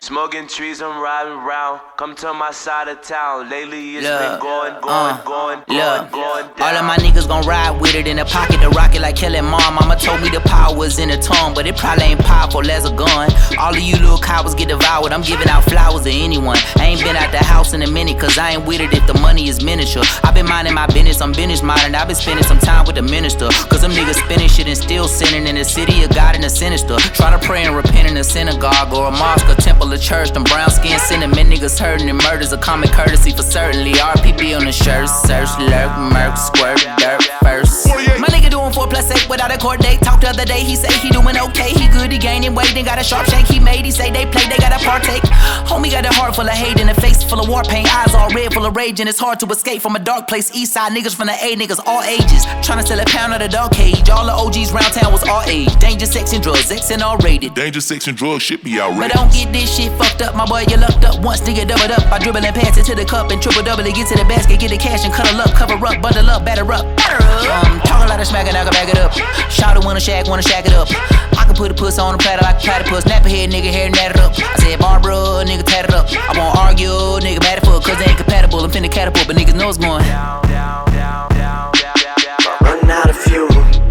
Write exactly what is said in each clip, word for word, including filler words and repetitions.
Smoking trees, I'm riding around. Come to my side of town. Lately it's look, been going, going, uh, going, going, look, going down. all of my niggas gon' ride with it in the pocket to rock it like Kelly Mom. Mama told me the power was in the tongue, but it probably ain't powerful as a gun. All of you little cowards get devoured. I'm giving out flowers to anyone. I ain't been out the house in a minute, cause I ain't with it if the money is miniature. I been minding my business, I'm business minded. I been spending some time with the minister, cause them niggas spinning shit and still sinning in the city of God and the sinister. Try to pray and repent in a synagogue or a mosque or temple or church. Them brown skin cinnamon niggas hurting and murders a common courtesy for certainly. R P B on the shirt, search, lurk, murk, squirt, dirt first. My nigga doing four plus eight without a court date. Talked the other day, he say he doing okay. He good, he gaining weight, then got a sharp shake. He made, he say they play, they gotta partake. Homie got a heart full of hate and a face full of war paint. Eyes all red, full of rage, and it's hard to escape from a dark place. East side niggas from the A, niggas all ages. Tryna sell a pound of the dog cage. All the O Gs round town was all age. Danger, sex, and drugs, X and all rated. Danger, sex, and drugs shit be outrageous. But don't get this shit fucked up, my boy, you lucked up. Once nigga doubled up, I dribble and pass it to the cup and triple double it, get to the basket, get the cash and cuddle up, cover up, bundle up, batter up. Um, talk a lot of smack and I can back it up. Shout it wanna shack, wanna shack it up. I can put a puss on a platter like a platypus. Snap a head, nigga, hair natted up. I said Barbara, nigga, tat it up. I won't argue, nigga, mad at fuck, cause they ain't compatible. I'm finna catapult, but niggas know it's going down, down, down, down, down, down, down. If I run out of fuel,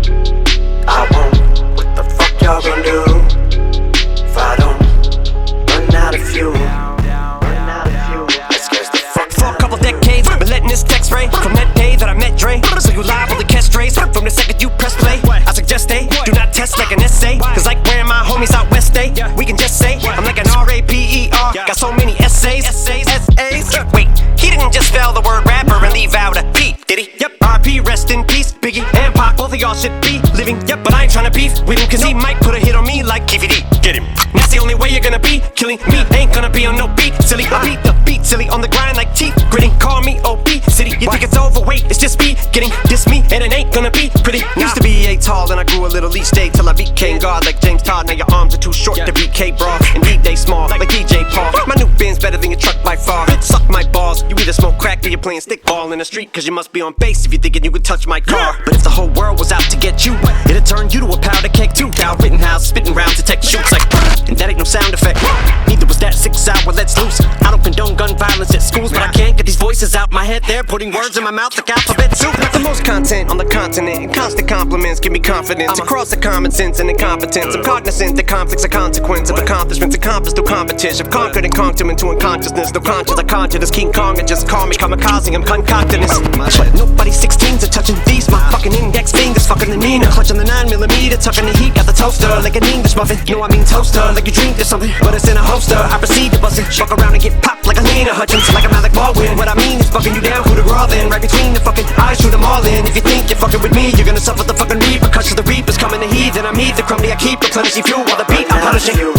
I won't. What the fuck y'all gon' do if I don't run out of fuel? Run out of fuel. Let's get the fuck. For a couple decades, been letting this text ray from that day that I met Dre. So you liable to catch strays from the second you press play. I suggest they do not test like an essay, cause like wearing my homies out west day, we can just say I'm like an R A P E R. Got so many essays, essays, essays. Wait, he didn't just spell the word rapper and leave out a P, did he? Yep. R P, rest in peace, Biggie and Pac. Both of y'all should be living. Yep, but I ain't tryna beef with him, cause he might put a hit on me like K V D. Get him. That's the only way you're gonna be killing me. Ain't gonna be on no beat, silly. I beat the beat, silly. On the grind like teeth gritting. Call me O B City. You think it's overweight? It's just me getting this me, and it ain't gonna be pretty. Used to be a tall, then I grew a little each day till I became God like James Todd. Now your arms are too short to beat K Bra, and he they small like D J Paul. My new Benz better than your truck by far. Suck my balls. You either smoke crack or you're playing stickball in the street, cause you must be on base if you're thinking you could touch my car. But if the whole world was out to get you, it'd turn you to a powder keg too. Cal Rittenhouse spitting rounds to take shoots like, and that ain't no sound effect. Neither was that six hour let's loose. I don't condone gun violence at schools, but I can't get these voices out my head. They're putting words in my mouth like alphabet soup. Got the most content on the continent, and constant compliments give me confidence across the common sense and incompetence. I'm cognizant that conflict's a consequence of accomplishments accomplished through competition. I've conquered and conked him into unconsciousness. No conscious, I conjured this King Kong and just call me kamikaze. I'm concocting this. But nobody sixteens are touching these. My fucking index fingers fucking the Nina. Clutching the nine millimeter, tucking the heat. Got the toaster like an English muffin. No, I mean toaster, like you dreamed of something, but it's in a holster. I proceed to bust it, fuck around and get popped like a Lena Hutchins, like a Malik Baldwin. What I mean is fucking you down, who the raw then. Right between the fucking eyes, shoot them all in. If you think you're fucking with me, you're gonna suffer the fucking repercussions. The reapers coming to heat, then I'm heat. The crummy I keep replenishing fuel while the beat I'm punishing.